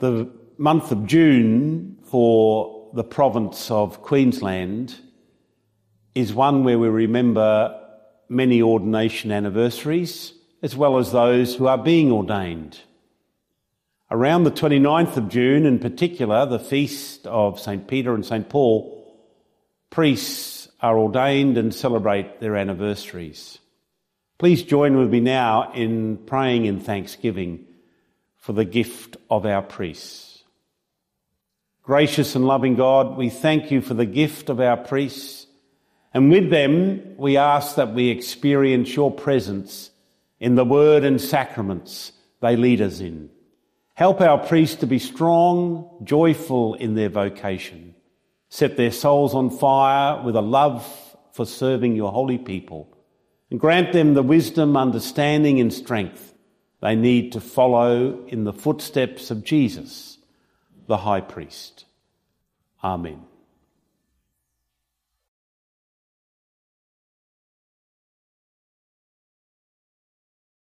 The month of June for the province of Queensland is one where we remember many ordination anniversaries, as well as those who are being ordained. Around the 29th of June, in particular, the feast of St. Peter and St. Paul, priests are ordained and celebrate their anniversaries. Please join with me now in praying in thanksgiving for the gift of our priests. Gracious and loving God, we thank you for the gift of our priests, and with them we ask that we experience your presence in the word and sacraments they lead us in. Help our priests to be strong, joyful in their vocation. Set their souls on fire with a love for serving your holy people, and grant them the wisdom, understanding and strength they need to follow in the footsteps of Jesus, the High Priest. Amen.